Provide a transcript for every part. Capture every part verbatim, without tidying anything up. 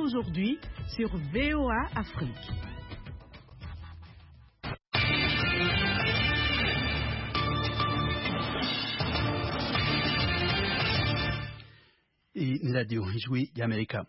aujourd'hui sur V O A Afrique. Et Radio Ijwi y'Amerika.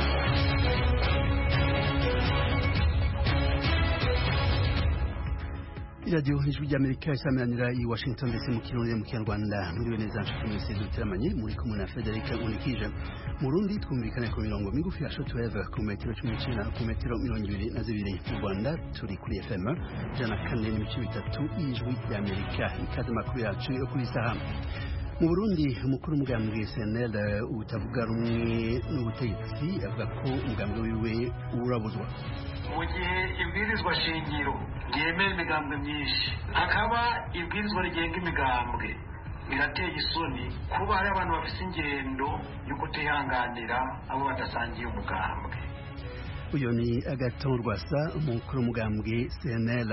Radio Ijwi y'Amerika isameranira i Washington D C mu kirundi mu Kinyarwanda muri neza nshuti mwese duteramanye muri kumwe na Federica Unikije. Mu Rundi twumvikana ku mirongo migufi ya shortwave ku metero cumi n'icenda ku metero mirongo ibiri na zibiri. Mu Rwanda turi kuri F M ijana na kane n'ibice bitatu Ijwi y'Amerika. Ikaze makuru yacu yo kuri saha. Mu Burundi umukuru w'umugambwe C N L utavuga rumwe n'ubutegetsi avuga ko umugambwe wiwe urabuzwa mu gihe ibwirizwa shingiro ryemera imigambwe myinshi akaba ibwirizwa rigenga imigambwe birateye isoni kuba hari abantu bafite ingendo yo kutihanganira abo badasangiye umugambwe. Uyo ni Agathon Rwasa umukuru w'umugambwe C N L.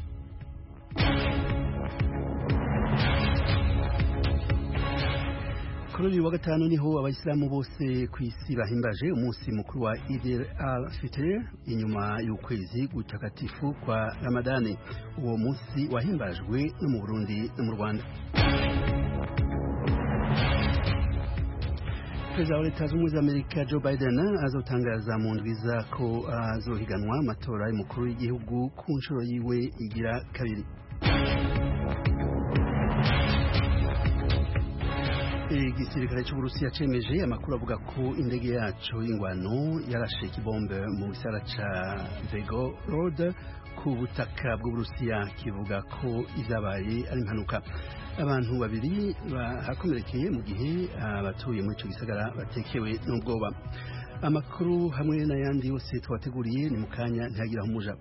Kuri uyu wa gatanu niho abayisilamu bose ku isi bahimbaje umunsi mukuru wa Eid al-Fitr inyuma y'ukwezi gutakatifu kwa Ramadani. Uwo munsi wahimbajwe no mu Burundi no mu Rwanda. Perezida wa Leta Zunze Ubumwe za Amerika Joe Biden azotangaza mu ndwiza ko azohiganwa amatora y'umukuru w'igihugu ku nshuro yiwe igira kabiri. Igisirikare cy'Uburusiya cemeje amakuru avuga ko indege yacu y'ingwano yarashe ikibombe mu gisara ca Belgorod ku butaka bw'Uburusiya kivuga ko izabaye ari impanuka. Abantu babiri bahakomerekeye mu gihe abatuye muri ico gisagara batekewe n'ubwoba. Amakuru hamwe n'ayandi yose twateguriye ni mukanya ntiyagira umuja.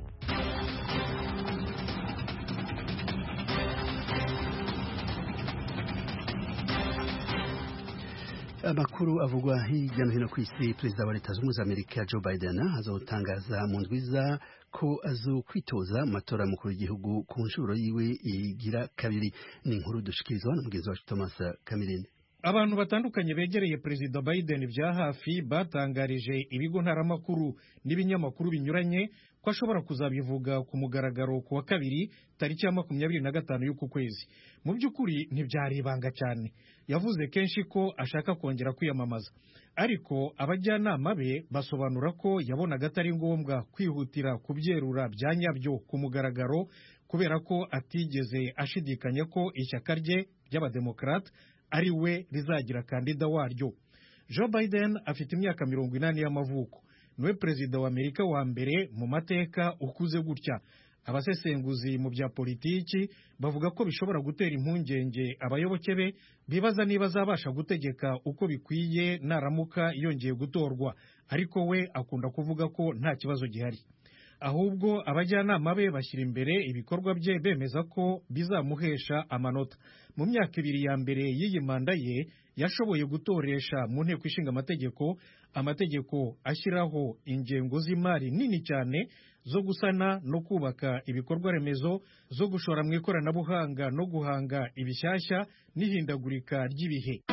Amakuru avugwa hirya no hino ku isi. Perezida wa Leta Zunze Ubumwe za Amerika Joe Biden azotangaza mu ndwiza ko azokwitoza mu matora y'umukuru w'igihugu ku nshuro yiwe igira kabiri. Ni inkuru dushikirizwa na mugenzi wacu Thomas Kamirinde. Abantu batandukanye begereye Perezida Biden vya hafi batangarije ibigo ntaramakuru n'ibinyamakuru binyuranye ko ashobora kuzabivuga ku mugaragaro ku wa kabiri tariki ya makumyabiri na gatanu y'uku kwezi. Mu by'ukuri ntibyari ibanga cyane. Yavuze kenshi ko ashaka kongera kwiyamamaza, ariko abajyanama be basobanura ko yabonaga atari ngombwa kwihutira kubyerura bya nyabyo ku mugaragaro kubera ko atigeze ashidikanya ko ishyaka rye ry'abademokrate ari we rizagira kandida waryo. Joe Biden afite imyaka mirongo inani y'amavuko. Niwe perezida wa Amerika wa mbere mu mateka ukuze gutya. Abasesenguzi mu bya politiki bavuga ko bishobora gutera impungenge abayoboke be bibaza niba azabasha gutegeka uko bikwiye naramuka yongeye gutorwa, ariko we akunda kuvuga ko nta kibazo gihari. Ahubwo abajyanama be bashyira imbere ibikorwa bye bemeza ko bizamuhesha amanota. Mu myaka ibiri ya mbere y'iyi manda ye yashoboye gutoresha mu nteko ishinga amategeko amategeko ashyiraho ingengo z'imari nini cyane zo gusana no kubaka ibikorwa remezo, zo gushora mu ikoranabuhanga no guhanga ibishyashya n'ihindagurika ry'ibihe.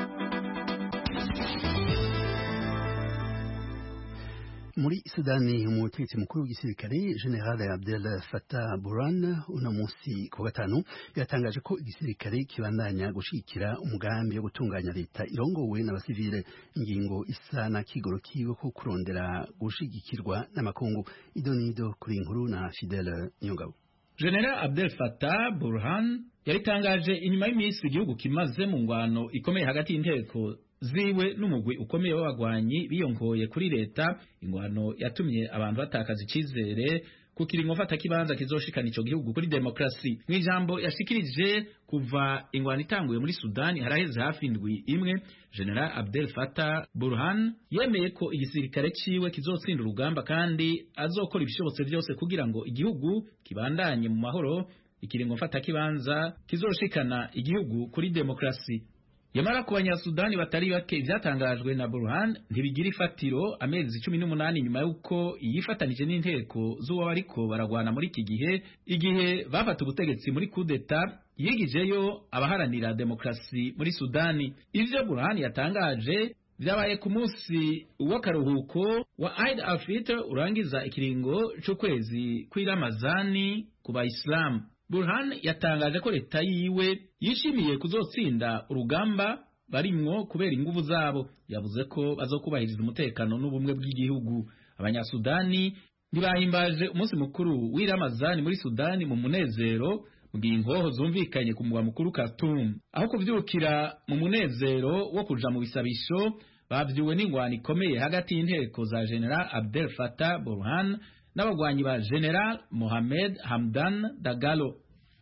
Muri Sudani umutegetsi mukuru w'igisirikare General Abdel Fattah Burhan uno munsi ku gatanu yatangaje ko igisirikare kibandanya gushikira umugambi wo gutunganya leta irongowe n'abasivile, ingingo isa na kigoro kiwe ko kurondera gushigikirwa n'amakungu. Idonido kuri inkuru na Fidel Nyongabo. General Abdel Fattah Burhan yaritangaje inyuma y'iminsi igihugu kimaze mu ngwano ikomeye hagati y'inteko ziwe n'umugwi ukomeye w'abagwanyi biyongoye kuri leta. Ingwano yatumye abantu batakaza icizere ku kiringo mfata kibanza kizoshikana ico gihugu kuri demokrasi. Mwijambo yashikirije kuva ingwano itanguye muri Sudani haraheze hafi indwi imwe, General Abdel Fattah Burhan yemeye ko igisirikare ciwe kizotsinda urugamba kandi azokora ibishobotse byose kugira ngo igihugu kibandanye mu mahoro, ikiringo mfata kibanza kizoshikana igihugu kuri demokrasi. Yamara ku banyasudani batari bake ivyatangajwe na Burhan ntibigira ifatiro amezi cumi n'umunani nyuma yuko yifatanije n'inteko z'uwo bariko baragwana muri iki gihe, igihe bafata ubutegetsi muri coup d'etat yigijeyo abaharanira demokrasi muri Sudani. Ivyo Burhan yatangaje vyabaye ku munsi w'akaruhuko wa Eid al-Fitr urangiza ikiringo c'ukwezi kw'iramazani ku bayisilamu. Burhan yatangaje ko leta yiwe yishimiye kuzotsinda urugamba barimwo kubera inguvu zabo. Yavuze ko bazokubahiriza umutekano n'ubumwe bw'igihugu. Abanyasudani ntibahimbaje umunsi mukuru w'iramazani muri Sudani mu munezero, mu gihe ingoho zumvikanye ku mugwa mukuru Khartoum. Aho kuvyukira mu munezero wo kuja mu bisabisho, bavyuwe n'ingwano ikomeye hagati y'inteko za General Abdel Fattah Burhan n'abagwanyi ba General Mohamed Hamdan Dagalo.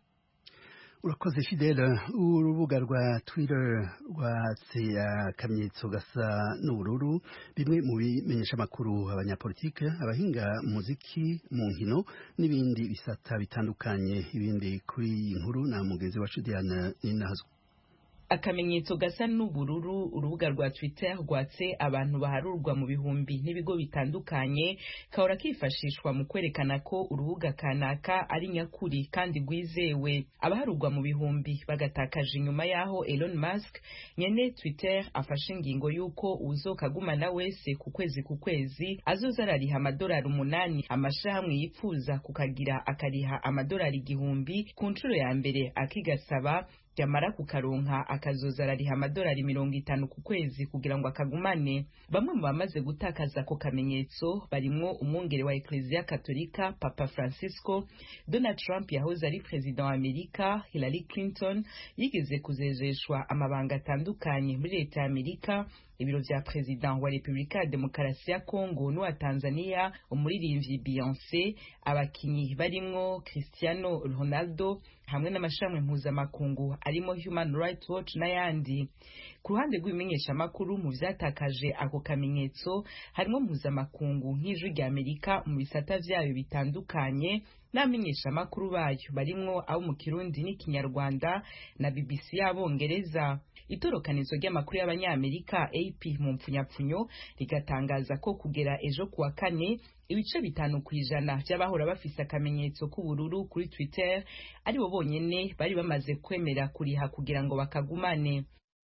Urakoze Fidele. Urubuga rwa Twitter rwatse akamenyetso gasa n'ubururu, bimwe mu bimenyesha amakuru, abanyapolitike, abahinga muziki, mu nkino n'ibindi bisata bitandukanye. Ibindi kuri inkuru na mugenzi wacu Diana Ninazo. Akamenyetso gasa n'ubururu, urubuga rwa Twitter rwatse abantu baharurwa mu bihumbi n'ibigo bitandukanye, kahora kifashishwa mu kwerekana ko urubuga kanaka ari nyakuri kandi rwizewe. Abaharurwa mu bihumbi bagatakaje inyuma yaho Elon Musk nyene Twitter afashe ingingo yuko uzokagumana wese ku kwezi ku kwezi azoza arariha amadolari umunani, amashirahamwe yipfuza kukagira akariha amadolari igihumbi ku nshuro ya mbere, akigasaba yamara kukaronka akazoza arariha amadolari mirongo itanu ku kwezi kugira ngo akagumane. Bamwe mu bamaze gutakaza ko kamenyetso barimwo umwungere wa Ecclesia Katolika Papa Francisco, Donald Trump yahoze ari president wa Amerika, Hillary Clinton yigeze kuzejeshwa amabanga atandukanye muri leta ya Amerika, ibiro vya president wa Republika ya Demokarasi ya Kongo n'uwa Tanzania, umuririmbyi Beyonce, abakinyi barimwo Cristiano Ronaldo hamwe n'amashamwe mpuzamakungu arimo Human Rights Watch n'ayandi. Ku ruhande rw'ibimenyesha makuru mu vyatakaje ako kamenyetso harimo mpuzamakungu nk'ijwi rya Amerika mu bisata vyayo bitandukanye, n'amenyesha makuru bayo barimwo abo mu Kirundi n'Ikinyarwanda na B B C y'Abongereza. Itorokanizo ry'amakuru y'Abanyamerika A P mu mpfunyapfunyo rigatangaza ko kugera ejo kuwa kane ibice bitanu kwijana by'abahora bafise akamenyetso k'ubururu kuri Twitter ari bo bonyene bari bamaze kwemera kuriha kugira ngo bakagumane.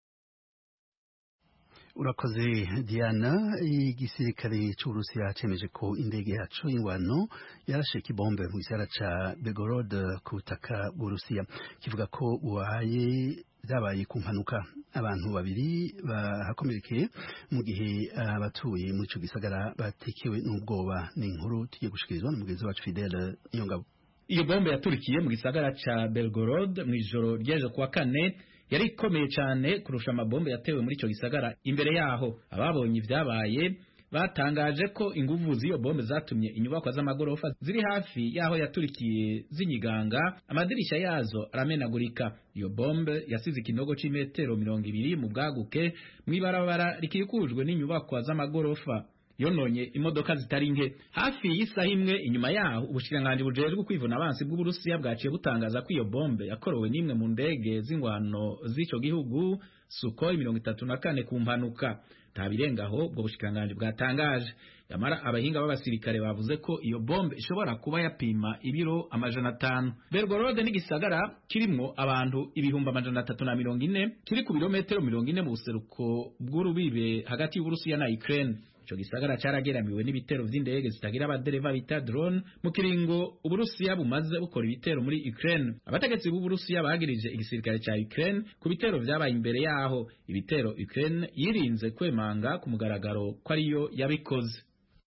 Urakoze Diana. Igisirikare c'Uburusiya cemeje ko indege yaco y'ingwano yarashe kibombe mu gisagara ca Belgorod ku butaka bw'Uburusiya, kivuga ko buhaye zabaye ku mpanuka. Abantu babiri bahakomerekeye mu gihe abatuye muri ico gisagara batekewe n'ubwoba. Ni inkuru tugiye gushikirizwa n'umugenzi wacu Fidele Nyongabo. Iyo bombe yaturikiye mu gisagara ca Belgorod mu ijoro ryejo kuwa kane yari ikomeye cyane kurusha amabombe yatewe muri ico gisagara. Imbere yaho ababonye ivyabaye batangaje ko inguvu z'iyo bombe zatumye inyubako z'amagorofa ziri hafi yaho yaturikiye zinyiganga, amadirisha yazo aramenagurika. Iyo bombe yasize ikinogo c'imetero mirongo ibiri mu bwaguke mw'ibarabara rikikujwe n'inyubako z'amagorofa, yononye imodoka zitari nke. Hafi y'isaha imwe inyuma yaho ubushikiranganji bujejwe kwivuna abansi bw'Uburusiya bwaciye butangaza ko iyo bombe yakorowe n'imwe mu ndege z'ingwano z'ico gihugu Sukhoi mirongo itatu na kane ku mpanuka. Tabirengaho ubwo bushikiranganji bwatangaje. Yamara abahinga b'abasirikare bavuze ko iyo bombe ishobora kuba yapima ibiro amajana atanu. Belgorod ni gisagara kirimwo abantu ibihumbi amajana atatu na mirongo ine, kiri ku birometero mirongo ine mu buseruko bw'urubibe hagati y'Uburusiya na Ukraine. Ico gisagara carageramiwe n'ibitero vy'indege zitagira abadereva bita drone mu kiringo Uburusiya bumaze bukora ibitero muri Ukraine. Abategetsi b'Uburusiya bagirije igisirikare ca Ukraine ku bitero vyabaye imbere yaho. Ibitero Ukraine yirinze kwemanga ku mugaragaro ko ariyo yabikoze.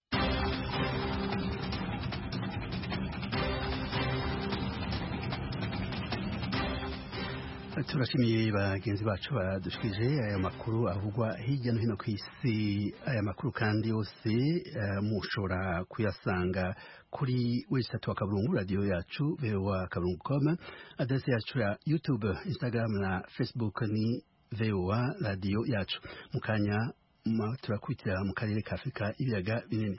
Turashimiye bagenzi bacu badushikije aya makuru avugwa hirya no hino ku isi. Aya makuru kandi yose uh, mushobora kuyasanga kuri website wa Kaburungu radio yacu v o a kaburungu dot com, adresse yacu ya YouTube, Instagram na Facebook ni v o a radio yacu. Mukanya turakwitira mu karere ka Afrika ibiyaga binini.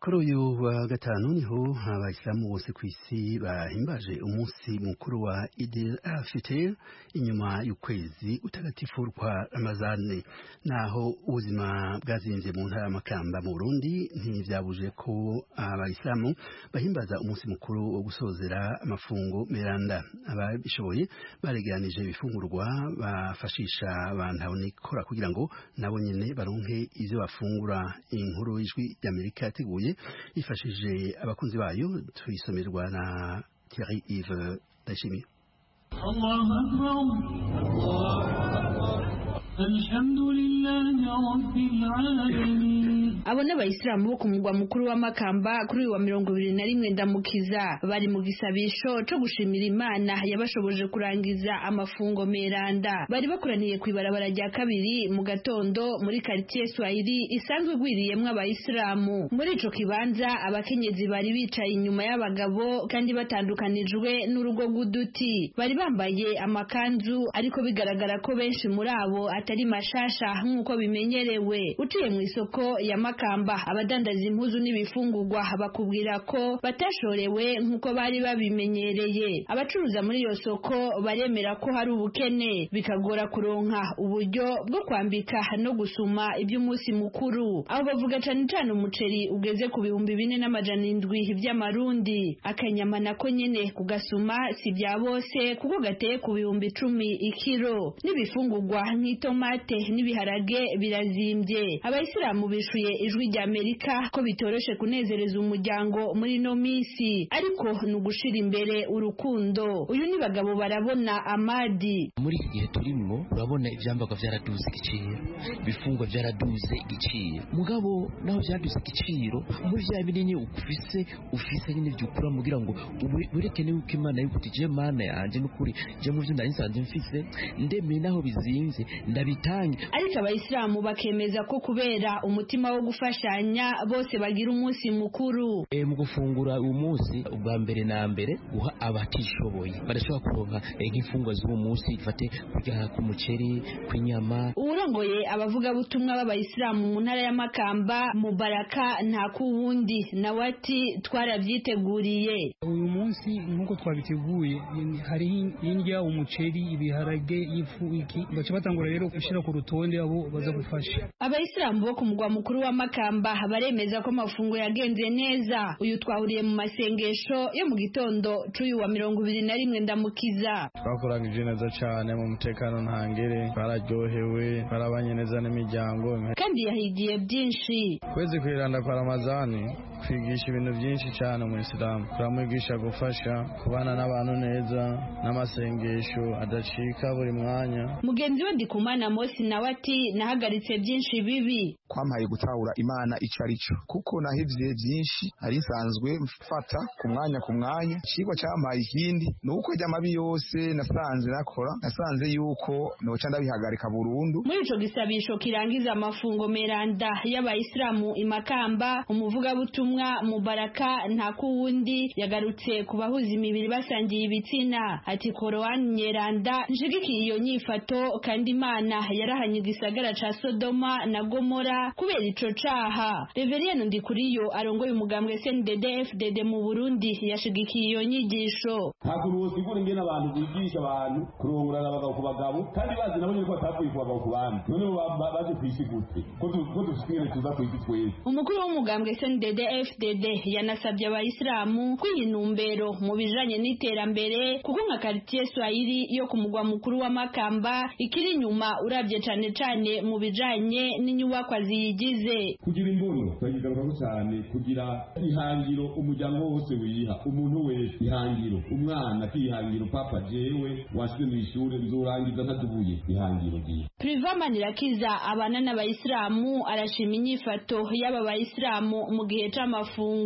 kuri uyu wa gatanu niho abayisilamu bose ku isi bahimbaje umunsi mukuru wa Idil al-Fitr inyuma y'ukwezi utagatifu kwa Ramazani. Naho ubuzima bwazinze mu ntara y'Amakamba mu Burundi ntivyabuje ko abayisilamu bahimbaza umunsi mukuru wo gusozera amafungo meranda. Ababishoboye baregeranije ibifungurwa bafashisha abantu nikora kugira ngo nabo nyene baronke ivyo bafungura. Inkuru y'ijwi ry'Amerika yateguye ifashije abakunzi bayo tuyisomerwa na Thierry Yves Dashimi. Allahu Akbar, Allahu Akbar, alhamdulillahi rabbil alamin. Abo n'abayisilamu bo ku mugwa mukuru wa Makamba kuri wa mirongo ibiri na rimwe ndamukiza bari mu gisabisho cyo gushimira Imana yabashoboje kurangiza amafungo meranda. Bari bakoraniye ku ibarabara rya kabiri mu gatondo muri quartier Swahili isanzwe gwiriyemwe abayisilamu. Muri ico kibanza abakenyezi bari bicaye inyuma y'abagabo kandi batandukanijwe n'urugo guduti. Bari bambaye amakanzu ariko bigaragara ko benshi muri abo atari mashasha nk'uko bimenyerewe. Uciye mu isoko ya Makamba abadandaza impuzu n'ibifungurwa bakubwira ko batashorewe nk'uko bari babimenyereye. Abacuruza muri iyo soko baremera ko hari ubukene bikagora kuronka uburyo bwo kwambika no gusuma iby'umunsi mukuru. Abo bavuga cyane cyane umuceri ugeze ku bihumbi bine n'amajana indwi by'amarundi. Akanyama nako nyene kugasuma si bya bose kuko gateye ku bihumbi icumi ikiro. N'ibifungurwa nk'itomate n'ibiharage birazimbye. Abayisilamu bishuye ijwi ry'Amerika ko bitoroshe kunezereza umuryango muri no misi ariko nugushira imbere urukundo. Uyu ni bagabo barabona Amadi. Muri iki gihe turimo urabona ivyambaga vyaraduze igiciro, bifungwa vyaraduze igiciro, mugabo naho vyaduze igiciro muri vya binini ufise ufise nyine byukura mugira ngo urekene uko Imana yukuti je Mana yanje n'ukuri je mu vyo ndayisanze mfise ndemeye naho bizinze ndabitange. Ariko abayisilamu bakemeza ko kubera umutima wo gufashanya bose bagira umunsi mukuru. E, mu gufungura uyu munsi ubwa mbere na mbere guha abatishoboye barashobora kuronka nk'imfungwa z'uwo munsi ifate kurya ku muceri kw'inyama. Urongoye abavuga butumwa b'abayisilamu mu ntara y'Amakamba Mubaraka nta kuwundi nawe ati twarabyiteguriye. Uyu munsi nkuko twabiteguye hari indya umuceri ibiharage ifu iki baca batangura rero gushira ku rutonde abo baza gufasha. Abayisilamu bo ku mugwa mukuru wa Makamba baremeza ko amafungo yagenze neza. Uyu twahuriye mu masengesho yo mu gitondo c'uyu wa mirongo ibiri na rimwe ndamukiza. Twakoragije neza cyane mu mutekano ntangere, bararyohewe, barabanye neza n'imiryango kandi yahigiye byinshi. Kwezi kwiranda kwa Ramazani kwigisha ibintu byinshi cyane mu Islam, turamwigisha gufasha kubana n'abantu neza n'amasengesho adacika buri mwanya. Mugenzi we Ndikumana Mosi nawe ati nahagaritse byinshi bibi. Kwampaye gutahura Imana icarico kuko nahivye byinshi ari nsanzwe mfata ku mwanya ku mwanya. Cigwa cyampaye ikindi nuko ry'amabi yose nasanze nakora nasanze yuko noca ndabihagarika burundu. Muri ico gisabisho kirangiza amafungo meranda y'abayisilamu Imakamba, umuvuga butumwa Mubaraka nta kuwundi yagarutse kubahuza imibiri basangiye ibitsina. Ati Korowani nyeranda njigikiye iyo nyifato kandi Imana yarahanye igisagara ca Sodoma na Gomora kubera ico caha. Reverien Ndikuriyo arongoye umugambwe C N D D F D D mu Burundi yashigikiye iyo nyigisho. Hakuru wosigura ingene abantu bigisha abantu kurongorana abagabo ku bagabo kandi bazi nabo nyine ko batavuye ku bagabo ku bandi. None baje kwishigutse ko ko dushikire tuza kwitweza. Umukuru w'umugambwe C N D D F D D yanasabye abayisilamu kwiyinumbero mu bijanye n'iterambere kuko nka quartier Swahili yo ku mugwa mukuru wa Makamba ikiri nyuma uravye cane cane mu bijanye n'inyubakwa ziyigize. Kugira imbono twagigaruka cyane kugira ihangiro umuryango wose wiha umuntu wese ihangiro umwana kihangiro papa jewe wasize mu ishure nzorangiza ntadubuye ihangiro giye. Priva Manirakiza abana n'abayisilamu arashima inyifato y'aba bayisilamu mu gihe c'amafungo.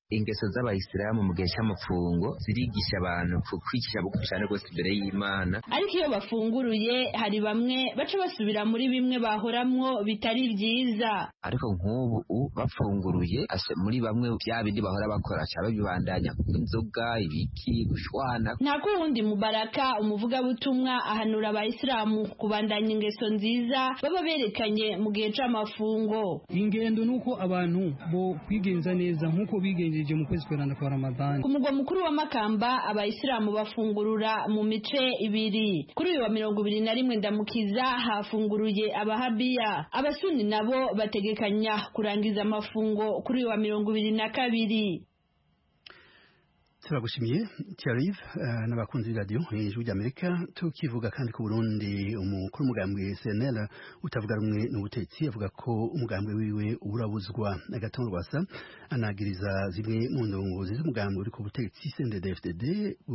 ingeso z'abayisilamu mu gihe cy'amafunguro zirigisha abantu kwicisha bugufi cyane rwose imbere y'Imana. Ariko iyo bafunguruye hari bamwe baca basubira muri bimwe bahoramwo bitari byiza. Ariko nk'ubu bafunguruye muri bamwe bya bindi bahora bakora cyaba bibandanya inzoga ibiki gushwana. Nta kundi Mubaraka umuvugabutumwa ahanura abayisilamu kubandanya ingeso nziza baba berekanye mu gihe c'amafungo. Ingendo nuko abantu bo kwigenza neza nkuko bigenjeje mu kwezi kwa kwa Ramadhani. Ku mugwa mukuru wa Makamba abayisilamu bafungurura mu mice ibiri. Kuri uyu wa mirongo ibiri na rimwe ndamukiza hafunguruye abahabiya. Abasuni nabo bategekanya kurangiza amafungo kuri uyu wa mirongo ibiri na kabiri. Turagushimiye Thierry uh, n'abakunzi radio y'Ijwi ry'Amerika tukivuga kandi ku Burundi umukuru umugambwe C N L utavuga rumwe n'ubutetsi avuga ko umugambwe wiwe urabuzwa agatongo rwasa anagiriza zimwe mu ndongozi z'umugambwe uri ku butetsi C N D D F D D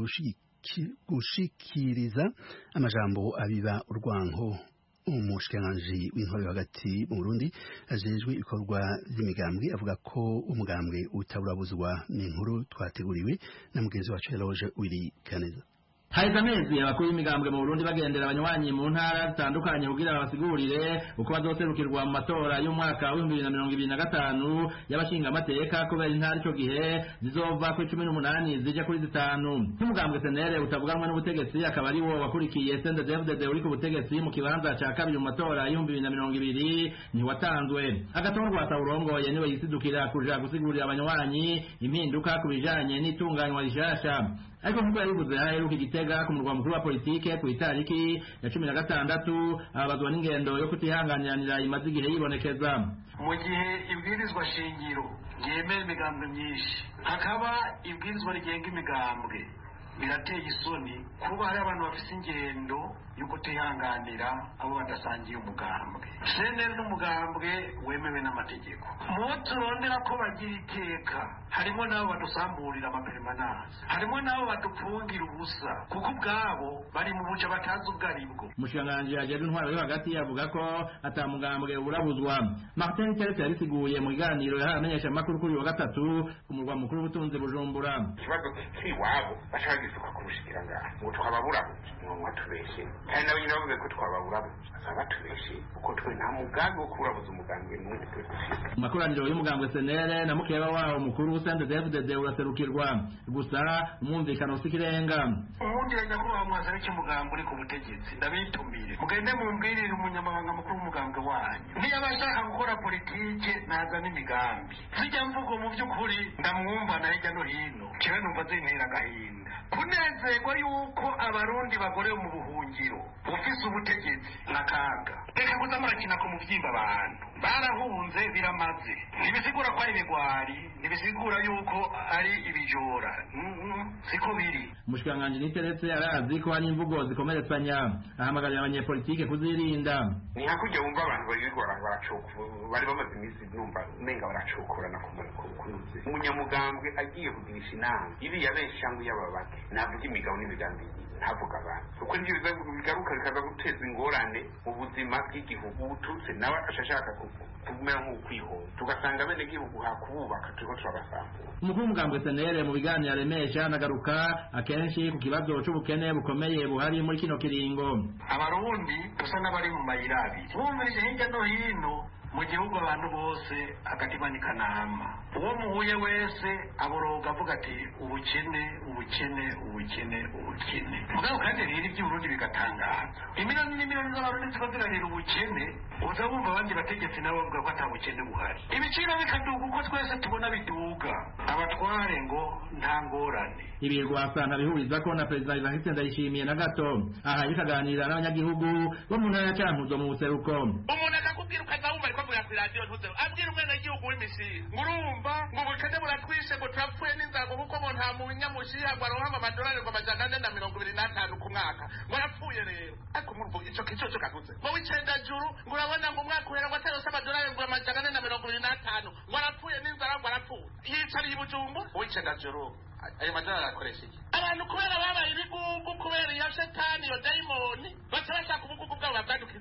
gushikiriza amajambo abiba urwanko. Umushikiranganji w'intwaro hagati mu Burundi ajejwe ibikorwa by'imigambwe avuga ko umugambwe utaburabuzwa n'inkuru twateguriwe na mugenzi wacu Eloge Willy Kaneza. Haiza amezi abakuru b'imigambwe mu Burundi bagendera abanywanyi mu ntara zitandukanye kugira babasigurire uko bazoserukirwa mu matora y'umwaka wa bibiri na mirongo ibiri na gatanu y'abashinga amateka kubera intara ico gihe zizova ku cumi n'umunani zije kuri zitanu. N'umugambwe C N L utavuganwa n'ubutegetsi akaba ari wo wakurikiye C N D D F D D uri ku butegetsi mu kibanza ca kabiri mu matora y'ibihumbi bibiri na mirongo ibiri ntiwatanzwe. Agatongo rwasa urongoye niwe yisidukira kuja gusigurira abanywanyi impinduka ku bijanye n'itunganywa rishasha. Ariko nk'uko yabivuze aheruka Igitega ku murwa mukuru wa politike ku itariki ya cumi na gatandatu abazwa n'ingendo yo kutihanganiranira imaze igihe yibonekeza. Mu gihe ibwirizwa shingiro ryemera imigambwe myinshi hakaba ibwirizwa rigenga imigambwe birateye isoni kuba hari abantu bafite ingendo yo kutihanganira abo badasangiye umugambwe. C N L n'umugambwe wemewe n'amategeko mu turondera ko bagira iteka harimo nabo badusamburira amaperemananse harimo nabo badupfungira ubusa kuko ubwabo bari mu buca batazi ubwo aribwo. Umushikiranganji ajejwe intwaro yo hagati yavuga ko ata mugambwe urabuzwa. Martin Teretse yabisiguye mu biganiro yaharamenyesha amakuru kuri wa gatatu ku murwa mukuru w'ubutunzi Bujumbura. Ikibazo k'iwabo bashaka gisuka ku bushikiranganje ngo twababurabuze ngo mwatubeshe kandi nabo nyine bavuze ko twababurabuze asaba batubeshe kuko twe nta mugambi wo kurabuza umugambwe n'umwe twe dufite. Makoraniro y'umugambwe C N L na mukeba wawo mukuru C N D D F D D uraserukirwa gusa umwumvikano usikirenga. Umwungere nyakubahwa mwazana cy'umugambwe uri ku butegetsi ndabitumire mugende mumbwirire umunyamabanga mukuru w'umugambwe wanyu niyo abashaka gukora politike naza n'imigambi zijya mvugo mu by'ukuri ndamwumva na hirya no hino kiwe numva zintera agahinda kunezerwa yuko abarundi bagorewe mu buhungiro ufise ubutegetsi n'akaga reka kuza murakina ku muvyimba abantu barahunze biramaze ntibisigura ko ari ibigwari ntibisigura yuko ari ibijora siko biri. Umushikiranganji Niteretse arazi ko hari imvugo zikomeretsanya ahamagarira abanyepolitike kuzirinda. Ni hakurya wumva abantu barigora baracukura bari bamaze iminsi numva umenga baracukurana ku kuruzi umunyamugambwe agiye kugirisha inama ibi yabenshi cyangwa y'ababake navuga imigabo n'imigambi ntavuga abantu uko nivyo bigaruka bikaza guteza ingorane mu buzima bw'igihugu ubututse nawe ashashaka kumera nk'ukwihora tugasanga bene gihugu hakubaka turiko turabasambura. Umukuru w'umugambwe C N L mu biganiro aremesha anagaruka akenshi ku kibazo c'ubukene bukomeye buhari muri kino kiringo. Abarundi dusa n'abari mu mayira abiri bumvirije hirya no hino mu gihugu abantu bose agatima nikanama uwo muhuye wese aboroga avuga ati ubukene ubukene ubukene ubukene mugabo kandi rero iby'Uburundi bigatangaza imiliyoni n'imiliyoni z'abarundi ziko zirarira ubukene uza bumva abandi bategetsi nabo bavuga ko ata bukene buhari ibiciro bikaduga uko twese tubona biduga abatware ngo nta ngorane. Ibi rwasanga bihuriza ko na Perezida Evariste Ndayishimiye na gato aha yikaganira n'abanyagihugu bo mu ntara ya Cankuzo mu buseruko. Umuntu akakubwira ukazawumva ariko avuga kuri radio ntuze abwira umwana w'igihugu w'imishiri ngurumva ngo ubukene buratwishe ngo turapfuye n'inzago kuko ngo nta munyamushira ngo aronka amadolari ngo amajana ane na mirongo ibiri n'atanu ku mwaka ngo arapfuye rero ariko murumva ico kico cyo kaguze ngo wicenda juru ngo urabona ngo umwaka uhera ngo atarose amadolari ngo amajana ane na mirongo ibiri n'atanu ngo arapfuye n'inzara ngo arapfuye yicariye ibujumbu wicenda juru ayo madolari akoresha iki abantu kubera babaye ibigugu kubera iyo shetani iyo dayimoni baca bashaka ubugugu bwabo babwadukize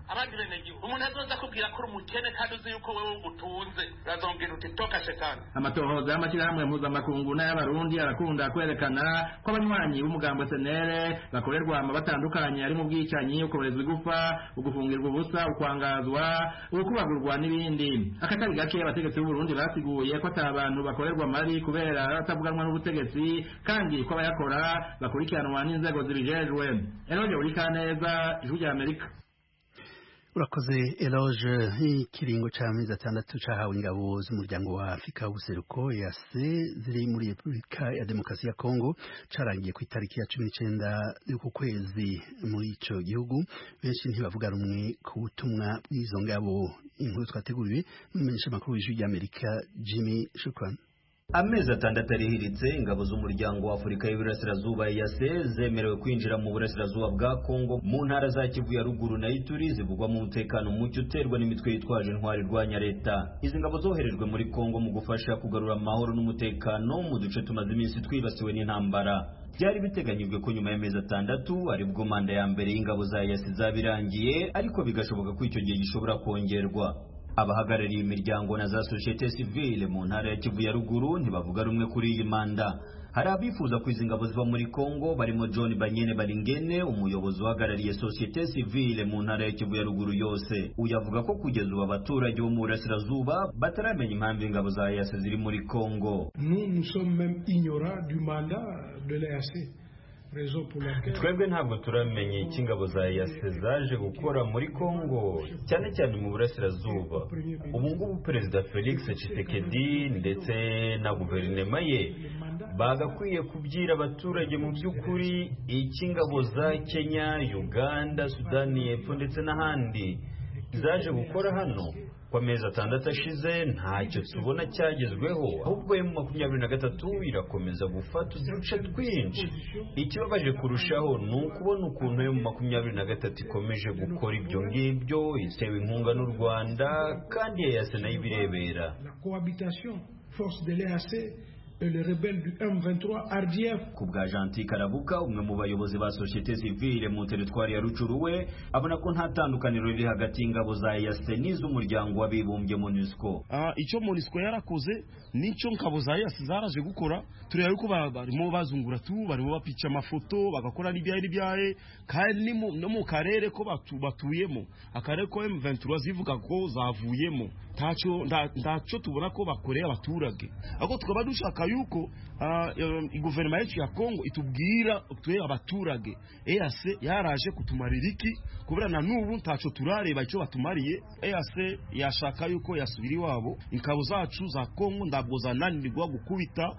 abandi benegihugu. Umuntu azoza kubwira ko umukene kandi uzi yuko wewe utunze razongera uti toka shetani. Amatohoza y'amashyirahamwe mpuzamakungu n'ay'abarundi arakunda kwerekana ko abanywanyi b'umugambo senere bakorerwa ama batandukanye ari mu bwicanyi, ukoberezwa igufa, ugufungirwa ubusa, ukwangazwa, ukubagurwa n'ibindi. Akatari gake abategetsi b'u Burundi basiguye ko atabantu bakorerwa mari kubera atavuganwa n'ubutegetsi kandi ko abayakora bakurikiranwa n'inzego zibijejwe. Eloge Urikaneza, Ijwi rya Amerika. Urakoze Eloge. Ikiringo c'amezi atandatu cahawe ingabo z'umuryango wa Afrika w'ubuseruko E A C ziri muri Repubulika ya Demokarasi ya Kongo carangiye ku itariki ya cumi n'icenda y'uku kwezi muri ico gihugu. Benshi ntibavuga rumwe ku butumwa bw'izo ngabo. Inkuru twateguriwe n'umumenyesha makuru w'Ijwi rya Amerika Jimmy Shukran. Amezi atandatu arihiritse ingabo z'umuryango wa Afurika y'Iburasirazuba E A C zemerewe kwinjira mu burasirazuba bwa Kongo mu ntara za Kivu ya ruguru na Ituri zivugwa mu mutekano mucyo uterwa n'imitwe yitwaje intwari rwanya leta. Izi ngabo zoherejwe muri Kongo mu gufasha kugarura amahoro n'umutekano mu duce tumaze iminsi twibasiwe n'intambara. Byari biteganyijwe ko nyuma y'amezi atandatu aribwo manda ya mbere y'ingabo za E A C zabirangiye, ariko bigashoboka ko icyo gihe gishobora kongerwa. Abahagarariye imiryango na za societe civile mu ntara ya Kivu ya ruguru ntibavuga rumwe kuri iyi manda. Hari abifuza ko izi ngabo ziva muri Kongo barimo John Banyene Baringene, umuyobozi uhagarariye societe civile mu ntara ya Kivu ya ruguru yose. Uyavuga ko kugeza ubu abaturage bo mu burasirazuba bataramenya impamvu ingabo za E A C ziri muri Kongo. Nous nous sommes même ignorants du mandat de l'E A C. Twebwe ntabwo turamenye iki ingabo za E A C zaje gukora muri Kongo, cyane cyane mu burasirazuba. Ubu ngubu Perezida Felix Tshisekedi ndetse na guverinoma ye bagakwiye kubwira abaturage mu by'ukuri iki ingabo za Kenya, Uganda, Sudani y'Epfo ndetse n'ahandi zaje gukora hano. Kwa mezi atandatu ashize ntacyo tubona cyagezweho, ahubwo mu makumyabiri na gatatu irakomeza gufata uduce twinshi. Ikibabaje kurushaho ni ukubona ukuntu mu makumyabiri na gatatu ikomeje gukora ibyo ngibyo, itewe inkunga n'u Rwanda kandi E A C nayo ibirebera. La cohabitation force de l'E A C et les rebelles du M vingt-trois R D F. Kubwa Gentil Karabuka, umwe mu bayobozi ba societe civile mu teritwari ya Rucuruwe, abona ko nta tandukaniro riri hagati y'ingabo za E A C n'iz'umuryango w'abibumbye MONUSCO. Ah, icyo MONUSCO yarakoze nicyo ngabo za E A C zaraje gukora. Tureba yuko barimo bazungura tu, barimo bapica amafoto, bagakora n'ibyaye n'ibyaye, kandi no mu karere ko batuyemo, akarere ko M vingt-trois zivuga ko zavuyemo. Tacho ndacho tubona ko bakoreye abaturage. Ako tukaba dushaka yuko guverinoma yacu ya Kongo itubwira tuye abaturage. E A C yaraje kutumarira iki kubera na nubu ntacho turareba icyo batumariye. E A C yashaka yuko yasubira iwabo. Ingabo zacu za Kongo ndabwo zananirwa gukubita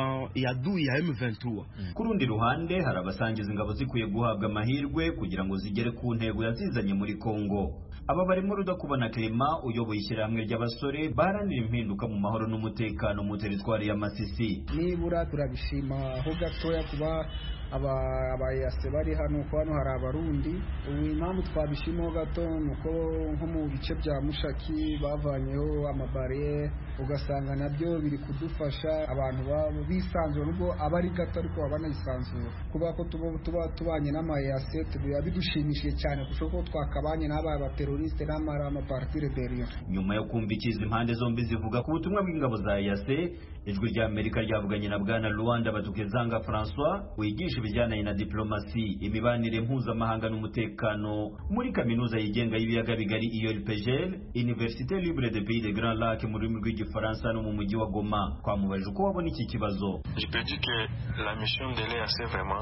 yaduye ya M vingt-trois. Ku rundi ruhande hari abasangiza ingabo zikwiye guhabwa amahirwe kugira ngo zigere ku ntego yazizanye muri Kongo. Aba barimo Rudakubana Clement uyoboye ishyirahamwe ry'abasore baranira impinduka mu mahoro n'umutekano mu teritwari ya Masisi. Nibura turabishima aho gatoya kuba aba abayase bari hano ko hano hari abarundi. Ubu impamvu twabishimo gato nuko nko mu bice bya Mushaki bavanyeho amabare, ugasanga nabyo biri kudufasha abantu babo bisanzura nubwo abari gato ariko babanayisanzura kuba ko tuba tubanye n'amayase tubiya bidushimishije cyane kuko twakabanye n'aba bateroriste n'amara ama parti rebellion. Nyuma yo kumva ikizi impande zombi zivuga ku butumwa bw'ingabo za E A C, Ijwi rya Amerika ryavuganye na bwana Luanda Batukezanga François wigisha ibijyanye na diplomasi, imibanire mpuzamahanga n'umutekano muri kaminuza yigenga y'ibiyaga bigari I O L P G L, Université Libre de Pays des Grands Lacs mu rurimi rw'igifaransa no mu mujyi wa Goma. Twamubajije uko wabona iki kibazo. Je peux dire que la mission de l'E A C vraiment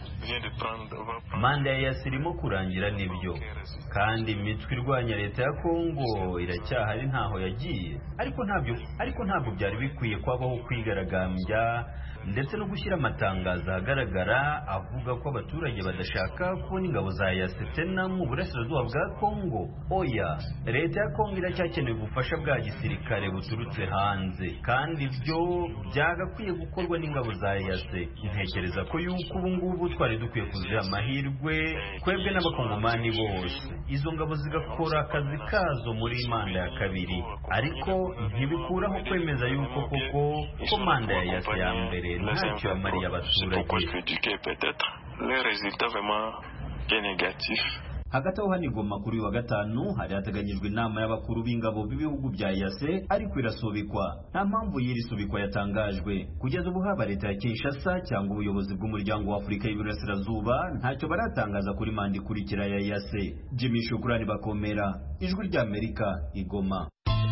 manda ya sirimo kurangira nibyo, kandi imitwe irwanya leta ya Kongo iracyahari ntaho yagiye, ariko ntabyo ariko ntabwo byari bikwiye kwabaho kwigaragambya ndetse no gushyira amatangazo ahagaragara avuga ko abaturage badashaka kubona ingabo za E A C tena mu burasirazuba bwa Kongo. Oya, leta ya Kongo iracyakeneye ubufasha bwa gisirikare buturutse hanze, kandi ibyo byagakwiye gukorwa n'ingabo za E A C. Ntekereza ko yuko ubu ngubu twari dukwiye kuziha amahirwe kwebwe n'abakongomani bose, izo ngabo zigakora akazi kazo muri manda ya kabiri, ariko ntibikuraho kwemeza yuko koko ko manda ya E A C ya mbere ntacyo yamariye abaturage. Le résultat vraiment est négatif. hagati aho hano Goma kuri wa gatanu hari hateganyijwe inama y'abakuru b'ingabo b'ibihugu bya E A C ariko irasubikwa. Nta mpamvu y'iri subikwa yatangajwe. Kugeza ubu haba leta ya Kinshasa cyangwa ubuyobozi bw'umuryango wa Afurika y'Iburasirazuba ntacyo baratangaza kuri manda ikurikira ya E A C. Jimmy Shukrani Bakomera, Ijwi rya Amerika, Igoma.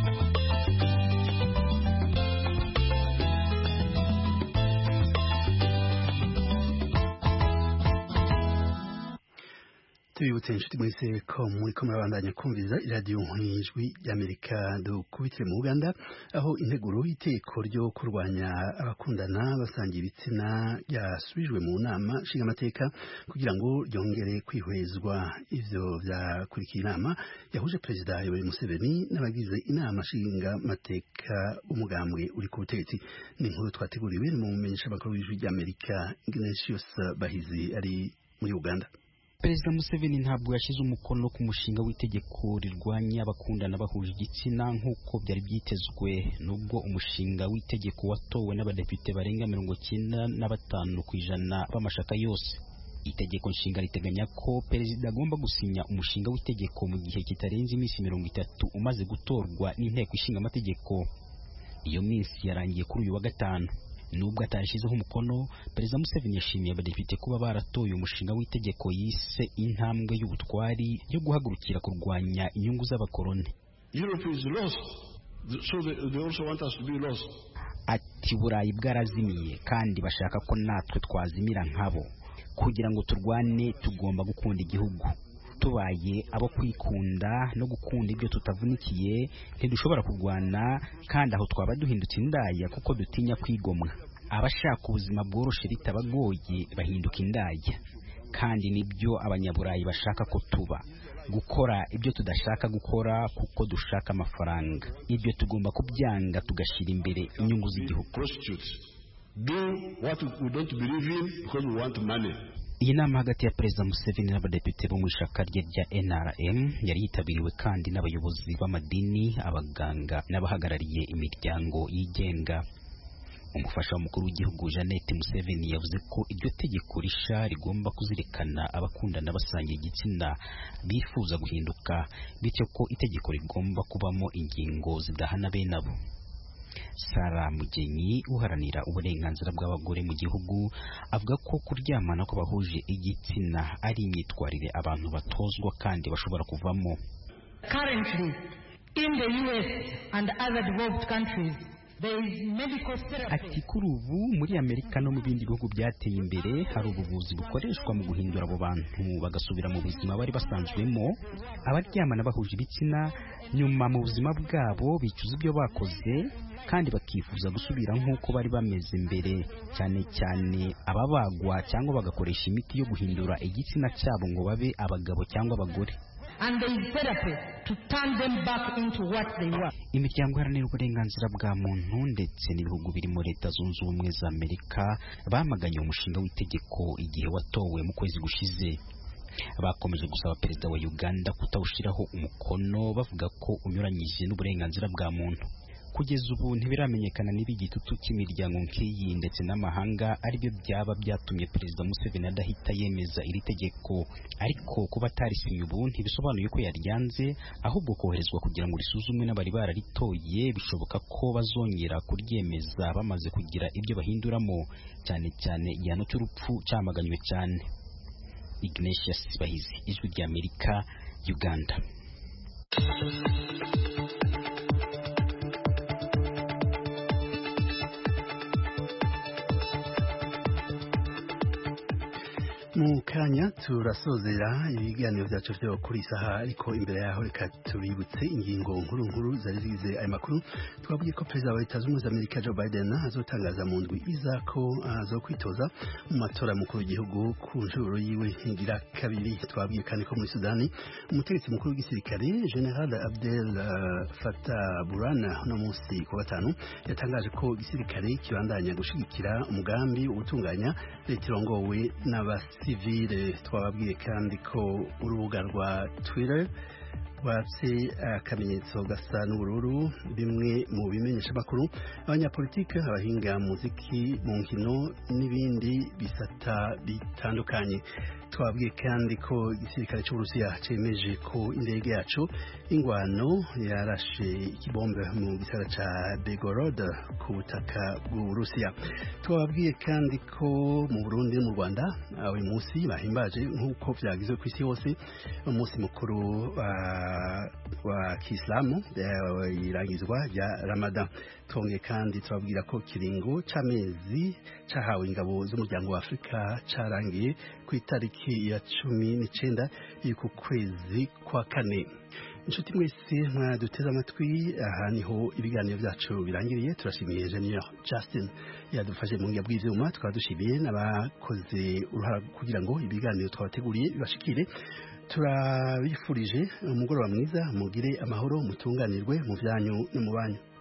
tubibutse inshuti mwese ko muri ko murabandanya kumviza iradiyo Ijwi ry'Amerika. Dukubitire mu Uganda aho integuro y'iteko ryo kurwanya abakundana basangiye ibitsina ryasubijwe mu nama nshingamateka kugira ngo ryongere kwihwezwa. Ivyo vyakurikiye inama yahuje Perezida Yoweri Museveni n'abagize inama nshingamateka umugambwe uri ku butegetsi. Ni inkuru twateguriwe mu mumenyesha makuru w'Ijwi ry'Amerika Ignatius Bahizi ari muri Uganda. Perezida Museveni ntabwo yashyize umukono ku mushinga w'itegeko rirwanya abakundana bahuje igitsina nk'uko byari byitezwe, nubwo umushinga w'itegeko watowe n'abadepite barenga mirongo cyenda na batanu ku ijana b'amashaka yose. Itegeko nshinga riteganya ko perezida agomba gusinya umushinga w'itegeko mu gihe kitarenze iminsi mirongo itatu umaze gutorwa n'inteko ishinga amategeko. Iyo minsi yarangiye kuri uyu wa gatanu. Nubwo atashizeho umukono, Perezida Museveni yashimiye abadepite kuba baratoye umushinga w'itegeko yise intambwe y'ubutwari yo guhagurukira kurwanya inyungu z'abakoloni. Europe is lost, so they, they also want us to be lost. Ati Burayi bwarazimiye kandi bashaka ko natwe twazimira nkabo. Kugira ngo turwane tugomba gukunda igihugu. Tubaye abo kwikunda no gukunda ibyo tutavunikiye ntidushobora kurwana, kandi aho twaba duhindutse indaya kuko dutinya kwigomwa. Abashaka ubuzima bworoshe bitabagoye bahinduka indaya, kandi nibyo abanyaburayi bashaka ko tuba, gukora ibyo tudashaka gukora kuko dushaka amafaranga. Ibyo tugomba kubyanga tugashyira imbere inyungu z'igihugu. Do what we don't believe in because we want money. Iyi nama hagati ya Perezida Museveni n'abadepite bo mu ishaka rye rya N R M yari yitabiriwe kandi n'abayobozi b'amadini, abaganga n'abahagarariye imiryango yigenga. Umufasha w'umukuru w'igihugu Jeannette Museveni yavuze ko iryo tegeko risha rigomba kuzirikana abakundana basangiye igitsina bifuza guhinduka, bityo ko itegeko rigomba kubamo ingingo zidahana bene abo. Sara Mugenyi uharanira uburenganzira bw'abagore mu gihugu avuga ko kuryamana ko bahuje igitsina ari imyitwarire abantu batozwa kandi bashobora kuvamo. Currently in the U S and other developed countries there is medical therapy. Ati kuri ubu muri Amerika no mu bindi bihugu byateye imbere hari ubuvuzi bukoreshwa mu guhindura abo bantu bagasubira mu buzima bari basanzwemo. Abaryamana bahuje ibitsina nyuma mu buzima bwabo bicuza ibyo bakoze kandi bakifuza gusubira nk'uko bari bameze mbere, cyane cyane ababagwa cyangwa bagakoresha imiti yo guhindura igitsina cyabo ngo babe abagabo cyangwa abagore. And there is therapy to turn them back into what they were. Imiryango iharanira uburenganzira bwa muntu ndetse n'ibihugu birimo Leta Zunze Ubumwe za Amerika bamaganye umushinga w'itegeko igihe watowe mu kwezi gushize. Bakomeje gusaba Perezida wa Uganda kutawushiraho umukono bavuga ko unyuranyije n'uburenganzira bwa muntu. Kugeza ubu ntibiramenyekana niba igitutu cy'imiryango nk'iyi ndetse n'amahanga aribyo byaba byatumye Perezida Museveni adahita yemeza iri tegeko, ariko kuba atarisinye ubu ntibisobanuye ko yaryanze, ahubwo koherezwa kugira ngo risuzumwe n'abari bararitoye. Bishoboka ko bazongera kuryemeza bamaze kugira ibyo bahinduramo, cyane cyane igihano cy'urupfu cyamaganywe cyane. Ignatius Bahizi, Ijwi ry'Amerika, Uganda. mu kanya turasozera ibiganiro byacu byo kuri isaha, ariko imbere yaho reka tubibutse ingingo nkuru nkuru zari zigize aya makuru. Twabwiye ko Perezida wa Leta Zunze Ubumwe za Amerika Joe Biden azotangaza mu ndwi iza ko azokwitoza mu matora mukuru w'igihugu ku nshuro yiwe ngira kabiri. Twabwiye kandi ko muri Sudani umutegetsi mukuru w'igisirikare General Abdel Fattah Burhan no munsi ku gatanu yatangaje ko igisirikare kibandanya gushigikira umugambi wo gutunganya leta irongowe n'abasi civile. Twababwiye kandi ko urubuga rwa Twitter rwatse akamenyetso gasa n'ubururu bimwe mu bimenyesha makuru, abanyapolitike, abahinga muziki, mu nkino n'ibindi bisata bitandukanye. twabwiye kandi ko igisirikare cy'Uburusiya cemeje ko indege yacu ingwano yarashe ikibombe mu gisagara ca Belgorod ku butaka bw'Uburusiya. Twabwiye kandi ko mu Burundi no mu Rwanda uyu munsi bahimbaje nk'uko vyagizwe ku isi hose umunsi mukuru uh, wa Kiislamu irangizwa rya Ramadan. Twongeye kandi twabwira ko kiringo c'amezi cahawe ingabo z'umuryango wa Afrika carangiye ku itariki ya cumi n'icenda y'uku kwezi kwa kane. Inshuti mwese mwaduteze amatwi, aha niho ibiganiro byacu birangiriye. Turashimiye Engineer Justin yadufashe mu ngiya bw'ivyuma, tukaba dushimiye n'abakoze uruhara kugira ngo ibiganiro twabateguriye bibashikire. Turabifurije umugoroba mwiza, mugire amahoro, mutunganirwe mu vyanyu no mu banyu.